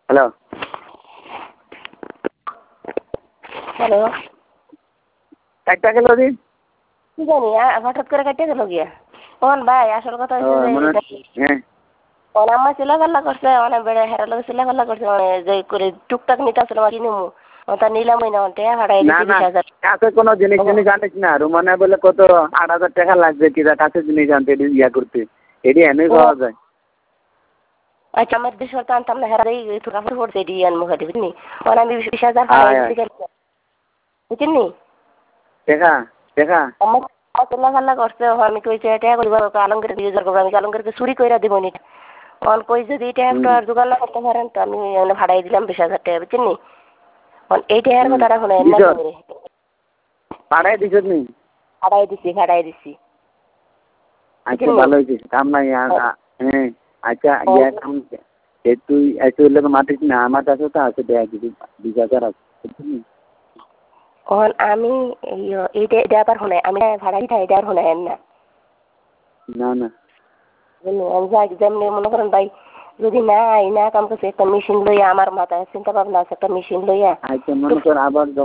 Hello hello, একটা গেল দিন কি জানি হঠাৎ করে কেটে গেল গিয়া। কোন ভাই, আসল কথা হচ্ছে যে হ্যাঁ আম্মা চিলাফাল্লা করছে, অনেক বেড়ে হেরার লোক চিলাফাল্লা করছে, যে করে টুকটাক নিতে আসলে আমার কিনে তা নিলামই না, টাকা ভাড়াই না দিচ্ছি না 20,000। কাছে কোনো জিনিস জিনিস আনিস না, রুমানে বলে কত 8,000 টাকা লাগবে কিনা কাছে জিনিস আনতে ইয়া করতে, এটি এনেই পাওয়া যায়। আচ্ছা, আমার দেশ হতে আনতাম না, হেরাই কাপড় পড়ছে এটি আনবো খাটি, বুঝলি? আমি 20,000 ভাড়াই দিচ্ছি, বুঝলি? দেখা দেখা আমার চিলাফাল্লা করছে, আমি কইছে টাকা করবো, আলমগীর দিয়ে করবো, আমি আলমগীরকে চুরি করে দিব নি। অন কই যদি এটা একটা জোগাড় না করতে পারেন তো আমি ভাড়াই দিলাম 20,000 টাকা, বুঝলি? এই টাকার কথা রাখুন, পাড়াই দিছ নি? ভাড়াই দিছি। আচ্ছা ভালো হয়েছে, কাম নাই। হ্যাঁ আচ্ছা ইয়া কাম তুই এসে হলে মাটিস না, আমার কাছে তো আছে দেয়া কিছু 20,000 আছে, বুঝলি? আমি এইটা এটা আবার শোনাই, আমি ভাড়া দিই এটা আর শোনাই না। না না যাই যেমনি মনে করেন ভাই, যদি না কাম করছে একটা মেশিন লইয়া, আমার মাথায় চিন্তা ভাবনা আছে একটা মেশিন লইয়া। আচ্ছা মনে কর আবার